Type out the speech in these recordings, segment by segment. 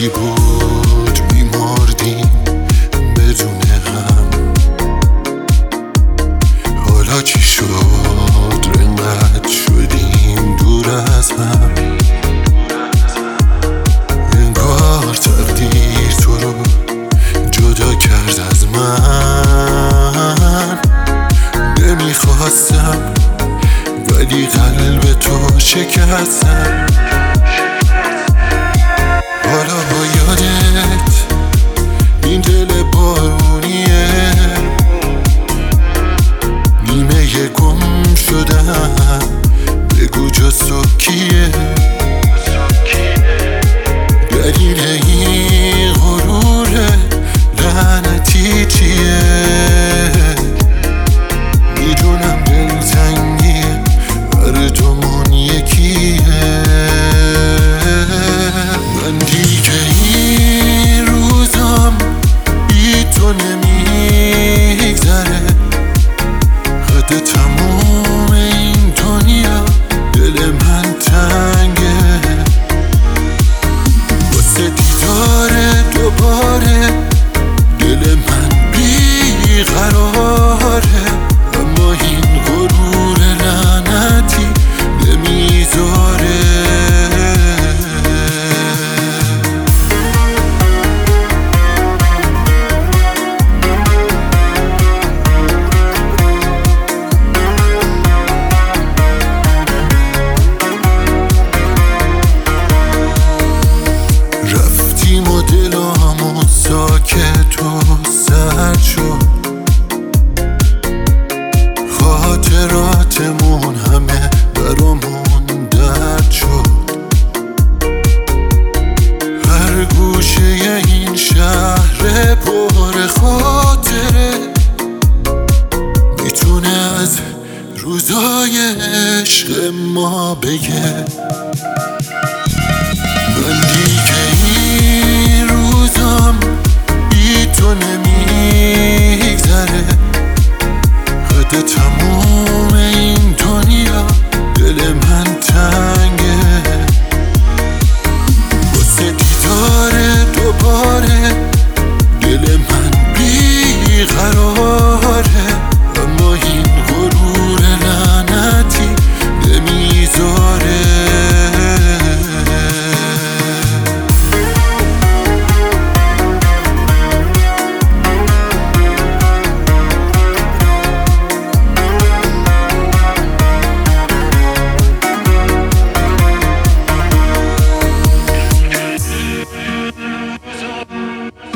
روزی بود میمردیم بدون غم، حالا چی شد رنقدر شدیم دور از هم. انگار تقدیر تو رو جدا کرد از من. نمیخواستم ولی قلب تو شکستم. حالا با یادت این دل بارونیه، نیمه گم شدم، بگو جز کیه؟ دلیل این غرور لعنتی چیه؟ میدونم دلتنگیه هر دومون یکیه. من دیگه این روزام بی تو نمیگذره، قد تموم این دنیا دل من تنگه. واسه دیدار دوباره دل من بیقراره، اما این غرور لعنتی نمیذاره. رفتیم و دلامون ساکت و سرد شد، خاطراتمون همه برامون درد شد. هر گوشه این شهر پر خاطره میتونه از روزای عشق ما بگه. من دیگه این روزام بی تو نمیگذره، قد تموم این دنیا دل من تنگه. واسه دیدار دوباره دل من بیقراره، اما این غرور لعنتی نمیذاره.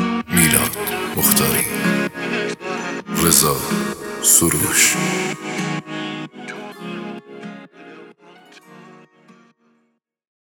میلاد مختاری، رضا سروش.